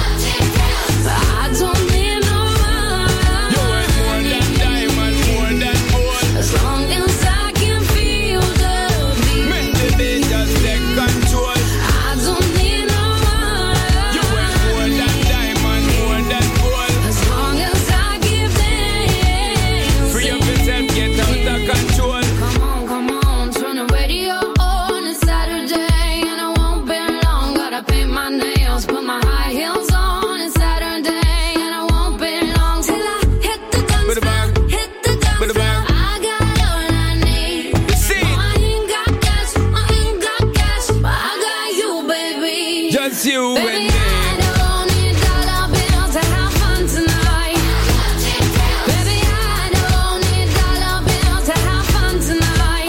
I don't need no money. You ain't more than diamond, more than gold. As long as I can feel the beat. Make the beat just take control. I don't need no money. You ain't more than diamond, more than gold. As long as I give them. Free up yourself, get out of control. Come on, turn the radio on. It's Saturday and I won't be long. Gotta paint my nails, put my high heels on. It's Saturday and I won't be long till I hit the dance Bada bang. floor. Hit the dance Bada floor. bang. I got all I need. See. No, I ain't got cash, but I got you, baby. Just you Baby, and me. I don't need dollar bills to have fun tonight. Baby, I don't need dollar bills to have fun tonight.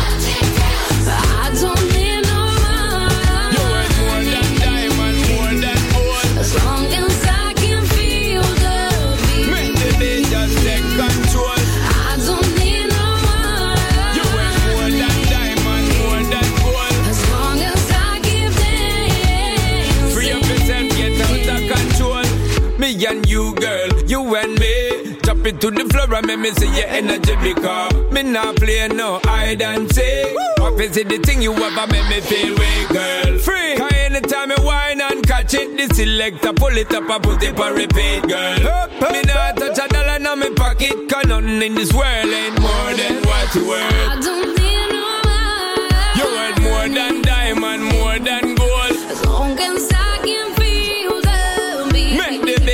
I don't need no You ain't more money. than diamond, more than gold. As long as I can feel the beat. Make the beat just take control. I don't need no You ain't more money. than diamond, more than gold. As long as I give them. Free up yourself, get out of control. Me and you, girl, you and me. Drop it to the floor and make me see your energy because me not play no hide and seek. What is it the thing you ever make me feel weak, girl? Free. Cause anytime I whine and catch it, the selector pull it up and put it on repeat, girl. Me not touch a dollar in my pocket, cause nothing in this world ain't more than what you worth. I don't need no money. You worth more than diamond, more than gold. As long as I can feel the beat. Make the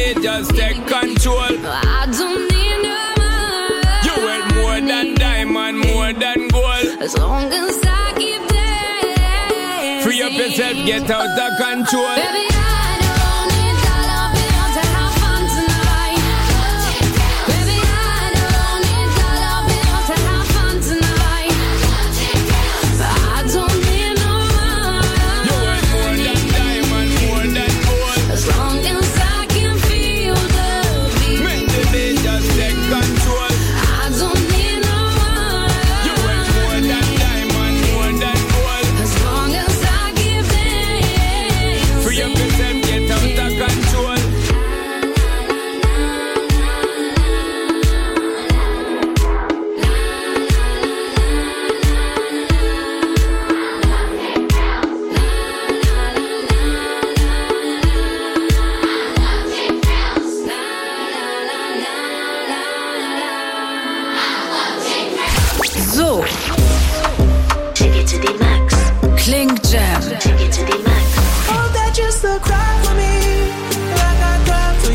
As long as I keep dancing. Free up yourself, get out of control. Baby, I don't need dollar bills to have fun tonight. Baby, I don't need dollar bills to have fun tonight. But I don't need no money. You want more than diamond, more than gold. As long as I can feel the beat. Make the beat just take control. I don't need no money. You want more than diamond, more than gold. As long as I keep dancing. Free up yourself, get out of control. So Take it to the max. klingt Jam. Take it to the max. Oh, that just a cry for me, like I cried for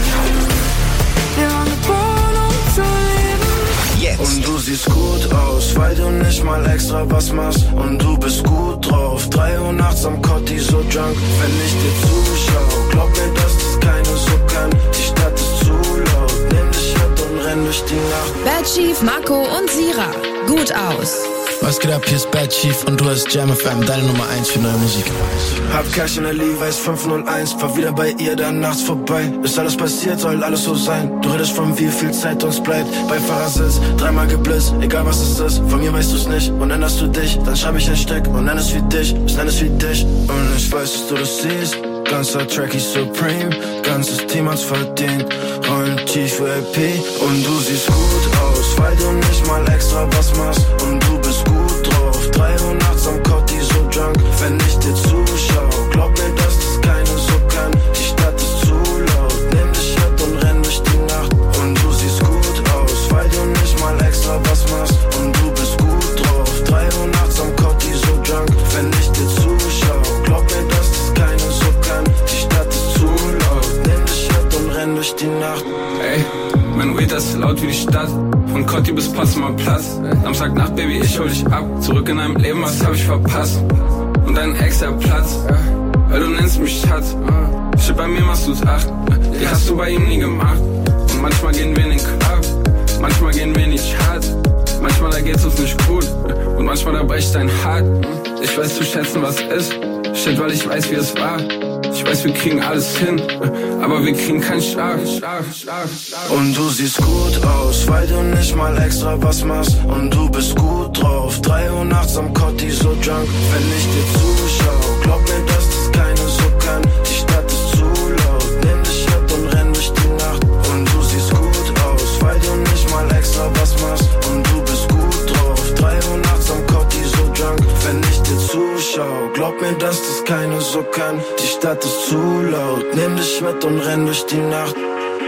you. You're on the ball, so live. Jetzt. Und du siehst gut aus, weil du nicht mal extra was machst. Und du bist gut drauf, 3 Uhr nachts am Kotti, so drunk. Wenn ich dir zuschau, glaub mir, dass das keine so kann. Die Stadt ist zu laut, nimm dich mit und renn durch die Nacht. Bad Chief, Marco und Sira. Gut aus. Was geht ab, hier ist Bad Chief und du hast Jam FM, deine Nummer 1 für neue Musik. Hab Cash in der Levi's 501, fahr wieder bei ihr, dann nachts vorbei. Ist alles passiert, soll alles so sein. Du redest von wie viel Zeit uns bleibt. Bei Fahrersitz, 3-mal geblitzt, egal was es ist. Von mir weißt du's nicht und änderst du dich. Dann schreib ich ein Stück und nenn es wie dich, ich nenn es wie dich. Und ich weiß, dass du das siehst. Ganzer Tracky Supreme, ganzes Team hat's verdient. Rollen tief für LP und du siehst gut aus, weil du nicht mal extra was machst. Und du bist gut drauf, 3 Uhr nachts am Kotti, so drunk. Wenn ich dir zuschau, glaub mir, dass das keine so kann. Die Stadt ist zu laut, nimm dich mit und renn durch die Nacht. Und du siehst gut aus, weil du nicht mal extra was machst. Und du bist gut drauf, 3 Uhr nachts am Kotti, so drunk. Wenn ich dir zuschau, glaub mir, dass das keine so kann. Die Stadt ist zu laut, nimm dich mit und renn durch die Nacht. Ey, mein Weed ist laut wie die Stadt. Von Kotti bis Potsdamer Platz. Samstagnacht, Baby, ich hol dich ab. Zurück in deinem Leben, was hab ich verpasst? Und dein Ex, der Platz, weil du nennst mich Schatz. Shit, bei mir machst du's 8. Die hast du bei ihm nie gemacht. Und manchmal gehen wir in den Club. Manchmal gehen wir nicht hart. Manchmal da geht's uns nicht gut. Und manchmal da bricht dein Hart. Ich weiß zu schätzen, was ist. Shit, weil ich weiß, wie es war. Ich weiß, wir kriegen alles hin, aber wir kriegen keinen Schlaf. Und du siehst gut aus, weil du nicht mal extra was machst. Und du bist gut drauf, 3 Uhr nachts am Kotti, so drunk. Wenn ich dir zuschau, glaub mir, dass das keine so kann. Die Stadt ist zu laut, nimm dich mit und renn durch die Nacht. Und du siehst gut aus, weil du nicht mal extra was machst. Und du bist gut drauf, 3 Uhr nachts am Kotti, so drunk. Wenn ich dir zuschau, glaub mir, dass das keine so kann. Die Stadt ist zu laut, nimm dich mit und renn durch die Nacht.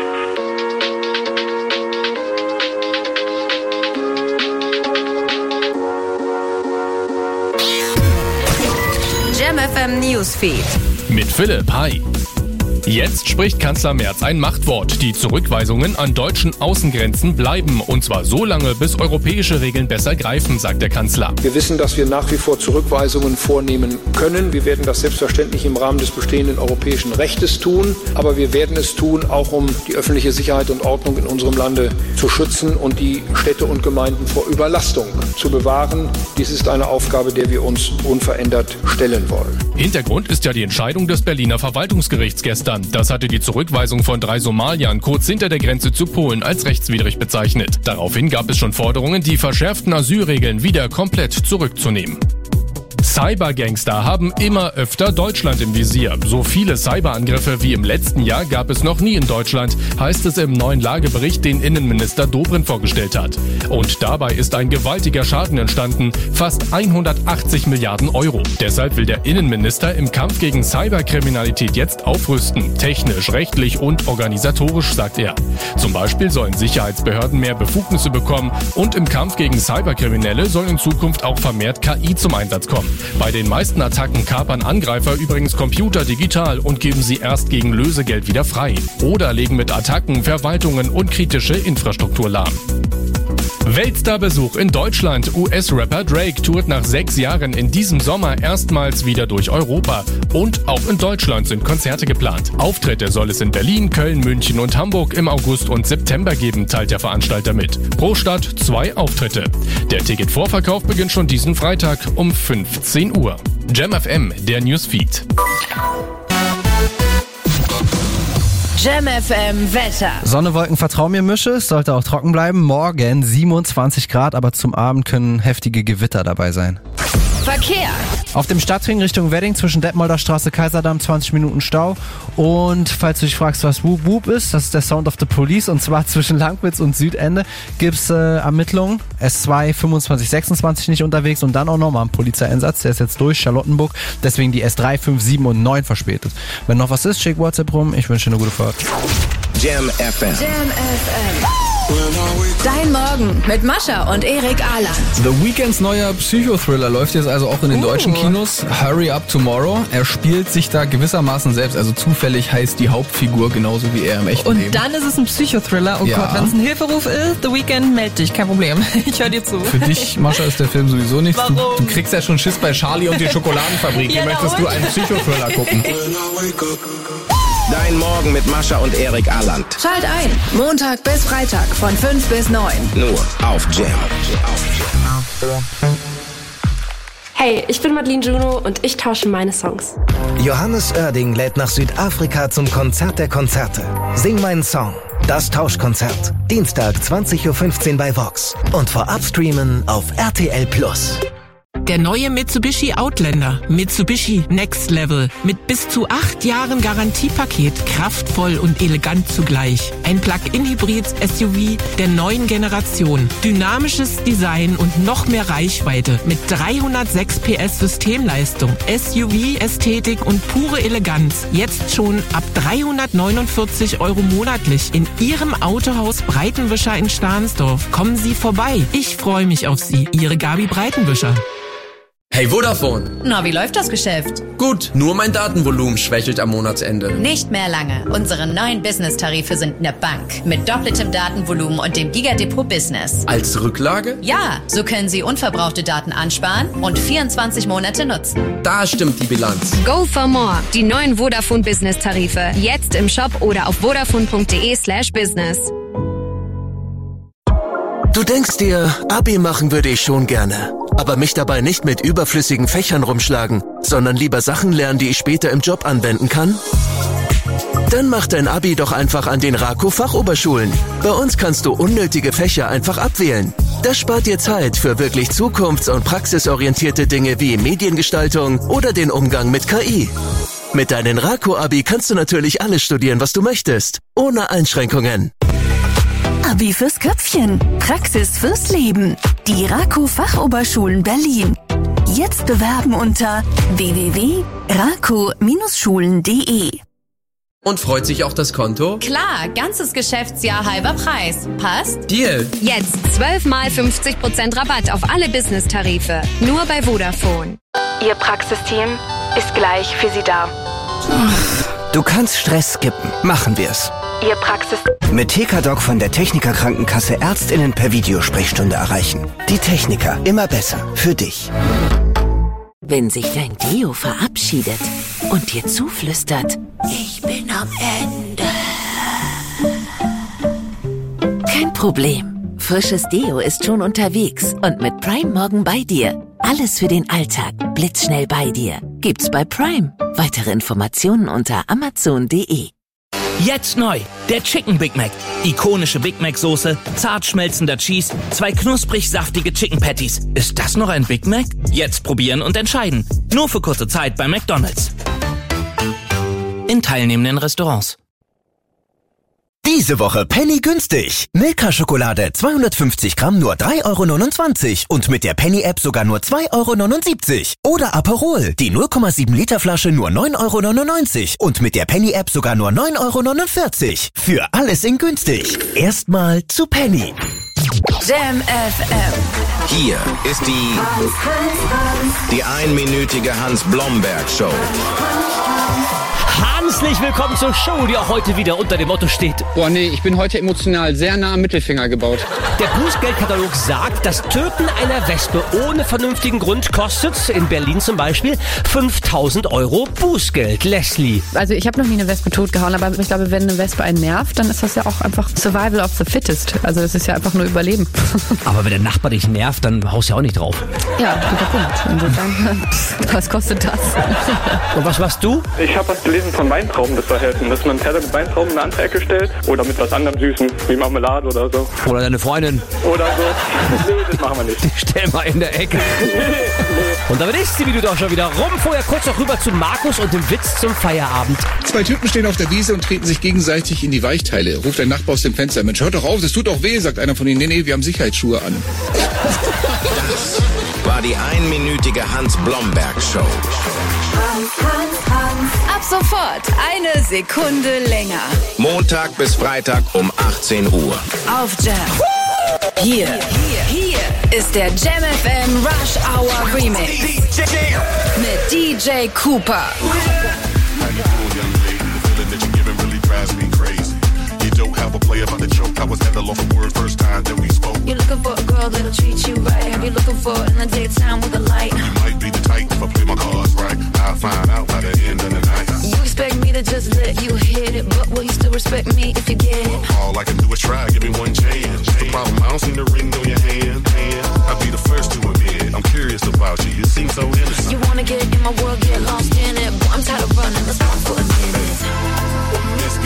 Jam FM Newsfeed. Mit Philipp, hi. Jetzt spricht Kanzler Merz ein Machtwort. Die Zurückweisungen an deutschen Außengrenzen bleiben. Und zwar so lange, bis europäische Regeln besser greifen, sagt der Kanzler. Wir wissen, dass wir nach wie vor Zurückweisungen vornehmen können. Wir werden das selbstverständlich im Rahmen des bestehenden europäischen Rechtes tun. Aber wir werden es tun, auch um die öffentliche Sicherheit und Ordnung in unserem Lande zu schützen und die Städte und Gemeinden vor Überlastung zu bewahren. Dies ist eine Aufgabe, der wir uns unverändert stellen wollen. Hintergrund ist ja die Entscheidung des Berliner Verwaltungsgerichts gestern. Das hatte die Zurückweisung von 3 Somaliern kurz hinter der Grenze zu Polen als rechtswidrig bezeichnet. Daraufhin gab es schon Forderungen, die verschärften Asylregeln wieder komplett zurückzunehmen. Cybergangster haben immer öfter Deutschland im Visier. So viele Cyberangriffe wie im letzten Jahr gab es noch nie in Deutschland, heißt es im neuen Lagebericht, den Innenminister Dobrindt vorgestellt hat. Und dabei ist ein gewaltiger Schaden entstanden, fast 180 Milliarden Euro. Deshalb will der Innenminister im Kampf gegen Cyberkriminalität jetzt aufrüsten, technisch, rechtlich und organisatorisch, sagt er. Zum Beispiel sollen Sicherheitsbehörden mehr Befugnisse bekommen und im Kampf gegen Cyberkriminelle soll in Zukunft auch vermehrt KI zum Einsatz kommen. Bei den meisten Attacken kapern Angreifer übrigens Computer digital und geben sie erst gegen Lösegeld wieder frei. Oder legen mit Attacken Verwaltungen und kritische Infrastruktur lahm. Weltstarbesuch in Deutschland. US-Rapper Drake tourt nach 6 Jahren in diesem Sommer erstmals wieder durch Europa. Und auch in Deutschland sind Konzerte geplant. Auftritte soll es in Berlin, Köln, München und Hamburg im August und September geben, teilt der Veranstalter mit. Pro Stadt 2 Auftritte. Der Ticketvorverkauf beginnt schon diesen Freitag um 15 Uhr. Jam FM, der Newsfeed. Jam FM Wetter. Sonne, Wolken, vertrau mir Mische. Es sollte auch trocken bleiben. Morgen 27 Grad, aber zum Abend können heftige Gewitter dabei sein. Verkehr. Auf dem Stadtring Richtung Wedding zwischen Detmolder Straße, Kaiserdamm 20 Minuten Stau. Und falls du dich fragst, was Whoop Whoop ist, das ist der Sound of the Police. Und zwar zwischen Langwitz und Südende gibt's Ermittlungen. S2 2526 nicht unterwegs und dann auch nochmal ein Polizeieinsatz. Der ist jetzt durch, Charlottenburg. Deswegen die S3, 5, 7 und 9 verspätet. Wenn noch was ist, schick WhatsApp rum. Ich wünsche dir eine gute Fahrt. Jam FM. Jam FM. Dein Morgen mit Mascha und Erik Aland. The Weeknds neuer Psychothriller läuft jetzt also auch in den deutschen Kinos. Hurry Up Tomorrow. Er spielt sich da gewissermaßen selbst. Also zufällig heißt die Hauptfigur genauso wie er im echten Leben. Und dann ist es ein Psychothriller. Oh Gott, wenn es ein Hilferuf ist, The Weeknd, meld dich, kein Problem. Ich höre dir zu. Für dich, Mascha, ist der Film sowieso nichts. Du kriegst ja schon Schiss bei Charlie und die Schokoladenfabrik. Wie möchtest du einen Psychothriller gucken? Dein Morgen mit Mascha und Erik Aland. Schalt ein. Montag bis Freitag von 5 bis 9. Nur auf Jam. Hey, ich bin Madeline Juno und ich tausche meine Songs. Johannes Oerding lädt nach Südafrika zum Konzert der Konzerte. Sing meinen Song. Das Tauschkonzert. Dienstag 20.15 Uhr bei Vox. Und vorab streamen auf RTL+. Der neue Mitsubishi Outlander. Mitsubishi Next Level. Mit bis zu 8 Jahren Garantiepaket. Kraftvoll und elegant zugleich. Ein Plug-in-Hybrid-SUV der neuen Generation. Dynamisches Design und noch mehr Reichweite. Mit 306 PS Systemleistung. SUV-Ästhetik und pure Eleganz. Jetzt schon ab 349 € monatlich. In Ihrem Autohaus Breitenwischer in Stahnsdorf. Kommen Sie vorbei. Ich freue mich auf Sie. Ihre Gabi Breitenwischer. Hey Vodafone! Na, wie läuft das Geschäft? Gut, nur mein Datenvolumen schwächelt am Monatsende. Nicht mehr lange. Unsere neuen Business-Tarife sind eine Bank. Mit doppeltem Datenvolumen und dem Gigadepot Business. Als Rücklage? Ja, so können Sie unverbrauchte Daten ansparen und 24 Monate nutzen. Da stimmt die Bilanz. Go for more. Die neuen Vodafone Business-Tarife. Jetzt im Shop oder auf vodafone.de/business. Du denkst dir, Abi machen würde ich schon gerne. Aber mich dabei nicht mit überflüssigen Fächern rumschlagen, sondern lieber Sachen lernen, die ich später im Job anwenden kann? Dann mach dein Abi doch einfach an den Raku-Fachoberschulen. Bei uns kannst du unnötige Fächer einfach abwählen. Das spart dir Zeit für wirklich zukunfts- und praxisorientierte Dinge wie Mediengestaltung oder den Umgang mit KI. Mit deinem Raku-Abi kannst du natürlich alles studieren, was du möchtest, ohne Einschränkungen. Abi fürs Köpfchen, Praxis fürs Leben. Die Raku-Fachoberschulen Berlin. Jetzt bewerben unter www.raku-schulen.de. Und freut sich auch das Konto? Klar, ganzes Geschäftsjahr halber Preis. Passt? Deal! Jetzt 12 mal 50% Rabatt auf alle Business-Tarife. Nur bei Vodafone. Ihr Praxisteam ist gleich für Sie da. Du kannst Stress skippen. Machen wir's. Ihr Praxis... Mit TKDoc von der Techniker Krankenkasse ÄrztInnen per Videosprechstunde erreichen. Die Techniker, immer besser. Für dich. Wenn sich dein Deo verabschiedet und dir zuflüstert, ich bin am Ende. Kein Problem. Frisches Deo ist schon unterwegs und mit Prime morgen bei dir. Alles für den Alltag, blitzschnell bei dir. Gibt's bei Prime. Weitere Informationen unter amazon.de. Jetzt neu, der Chicken Big Mac. Ikonische Big Mac Soße, zart schmelzender Cheese, 2 knusprig saftige Chicken Patties. Ist das noch ein Big Mac? Jetzt probieren und entscheiden. Nur für kurze Zeit bei McDonald's. In teilnehmenden Restaurants. Diese Woche Penny günstig. Milka-Schokolade 250 Gramm nur 3,29 € und mit der Penny-App sogar nur 2,79 € Oder Aperol, die 0,7 Liter Flasche nur 9,99 € und mit der Penny-App sogar nur 9,49 €. Für alles in günstig. Erstmal zu Penny. Jam FM. Hier ist die einminütige Hans-Blomberg-Show. Hans Herzlich willkommen zur Show, die auch heute wieder unter dem Motto steht. Boah, nee, ich bin heute emotional sehr nah am Mittelfinger gebaut. Der Bußgeldkatalog sagt, das Töten einer Wespe ohne vernünftigen Grund kostet, in Berlin zum Beispiel, 5.000 € Bußgeld. Leslie. Also ich habe noch nie eine Wespe totgehauen, aber ich glaube, wenn eine Wespe einen nervt, dann ist das ja auch einfach Survival of the Fittest. Also das ist ja einfach nur Überleben. Aber wenn der Nachbar dich nervt, dann haust du ja auch nicht drauf. Ja, guter Punkt. Insofern, was kostet das? Und was machst du? Ich habe was gelesen von Weintrauben, das soll helfen. Dass man einen Teller mit Weintrauben in eine andere Ecke stellt oder mit was anderem Süßen, wie Marmelade oder so. Oder deine Freundin. Oder so. Nee, das machen wir nicht. Stell mal in der Ecke. Und damit ist die Minute auch schon wieder rum. Vorher kurz noch rüber zu Markus und dem Witz zum Feierabend. 2 Typen stehen auf der Wiese und treten sich gegenseitig in die Weichteile. Ruft ein Nachbar aus dem Fenster. Mensch, hört doch auf, das tut doch weh, sagt einer von ihnen. Nee, wir haben Sicherheitsschuhe an. Das war die einminütige Hans-Blomberg-Show. Ab sofort eine Sekunde länger. Montag bis Freitag um 18 Uhr. Auf Jam. Hier ist der Jam FM Rush Hour Remix. Mit DJ Cooper. You're looking for a girl that'll treat you right. Have you looking for in the daytime with a light? You might be the type if I play my cards right. I'll find out by the end of the night. You expect me to just let you hit it, but will you still respect me if you get it? All I can do is try, give me one chance. The problem, I don't see the ring on your hand. I'll be the first to admit, I'm curious about you. You seem so innocent. You wanna get in my world, get lost in it. Boy, I'm tired of running, let's talk for a minute. Miss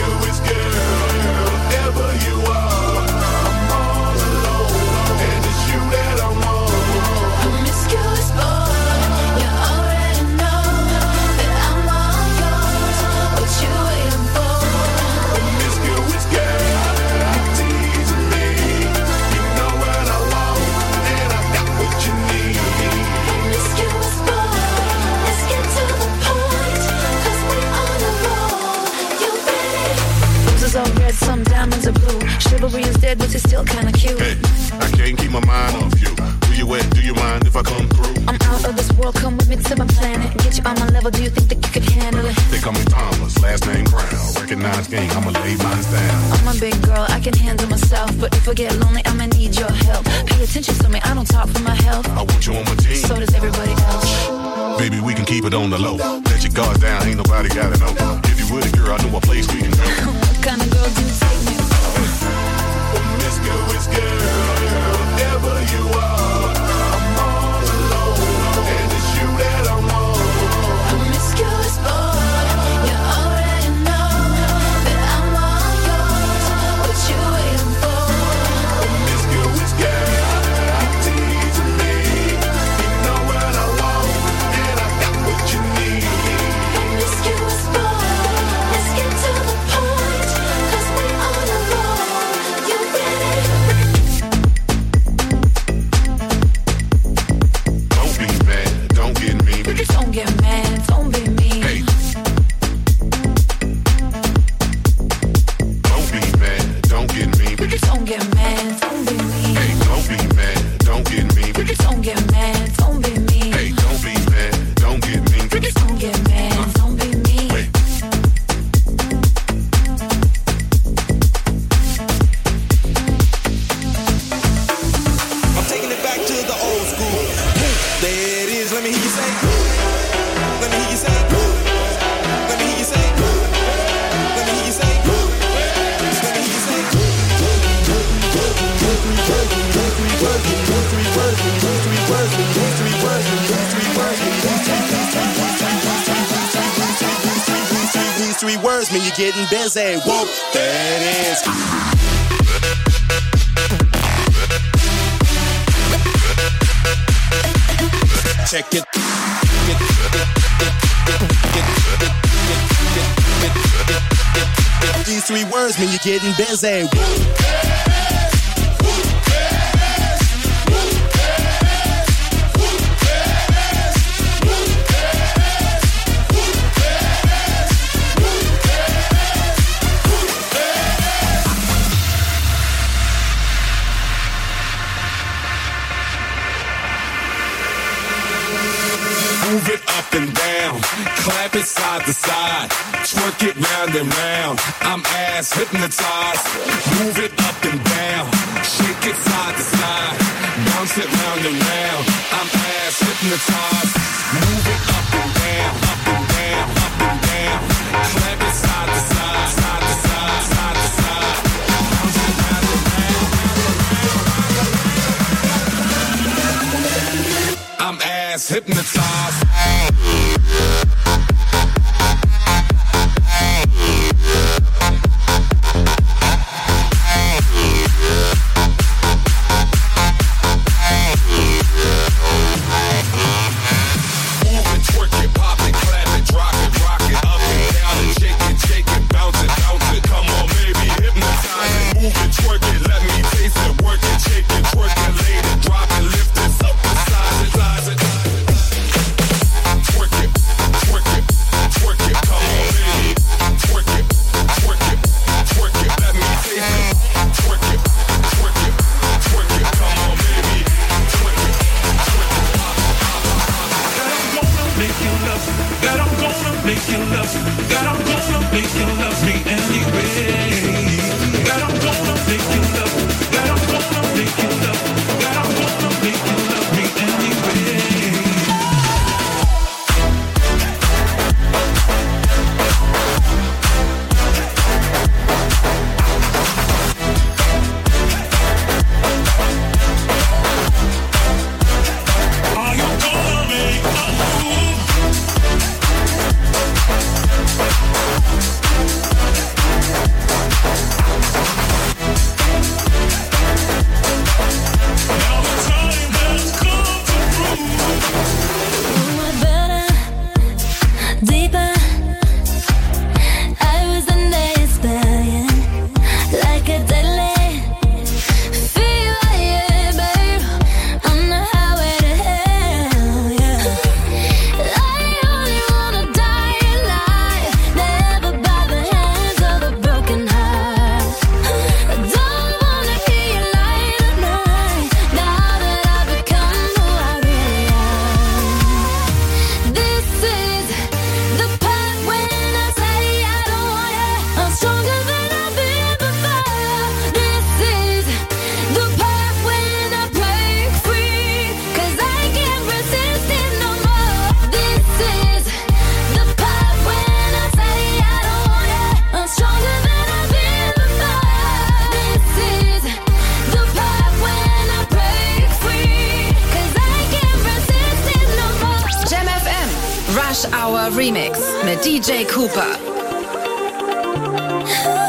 girl, wherever you are, I'm all alone, and it's you that I want. Promiscuous boy, you already know that I'm all yours. What you waiting for? Promiscuous girl, teasing me. You know what I want, and I got what you need. Promiscuous boy, let's get to the point, 'cause we on a roll. You ready? Roses are red, some diamonds are blue. Chivalry is dead, but it's still kinda cute. Hey, I can't keep my mind off you. Where you at? Do you mind if I come through? I'm out of this world, come with me to my planet. Get you on my level, do you think that you could handle it? They call me Thomas, last name Brown. Recognize game, I'ma lay mine down. I'm a big girl, I can handle myself. But if I get lonely, I'ma need your help. Pay attention to me, I don't talk for my health. I want you on my team. So does everybody else. Baby, we can keep it on the low. Let your guard down, ain't nobody gotta know. If you with a girl, I know a place we can go. What kind of girl do you take me for? Miss girl, wherever you are, I'm all alone, and it's you that I want. Promiscuous boy, you already know that I'm all yours. What you waiting for? Miss girl, teasing me. You know what I want, and I got what you need. Promiscuous boy, let's get to the point, 'cause we on a roll. You ready? Don't be mad, don't get mean. Don't get mad, don't be mean. Hey. Don't be mad, don't get mean. Don't get mad, don't be mean. Hey, don't be mad, don't get mean. Don't get mad, don't be mean. Hey, don't be mad, don't get mean. Don't get mad, don't be mean. Wait. I'm taking it back to the old school. There it is. Let me hear you say. Let me hear you say. Let me hear you say. Let me hear you say. Let me hear you say. These 3 words mean you're getting busy. Whoa, there it is. Check it. These 3 words mean you're getting busy. Move it up and down, clap it side to side, twerk it round and round. I'm ass hypnotized. Move it up and down, shake it side to side, bounce it round and round. I'm ass hypnotized. Move it up and down, up and down, up and down. Clap it side to side, side to side, side to side. Bounce it round and round. I'm ass hypnotized. Rush Hour Remix mit DJ Cooper.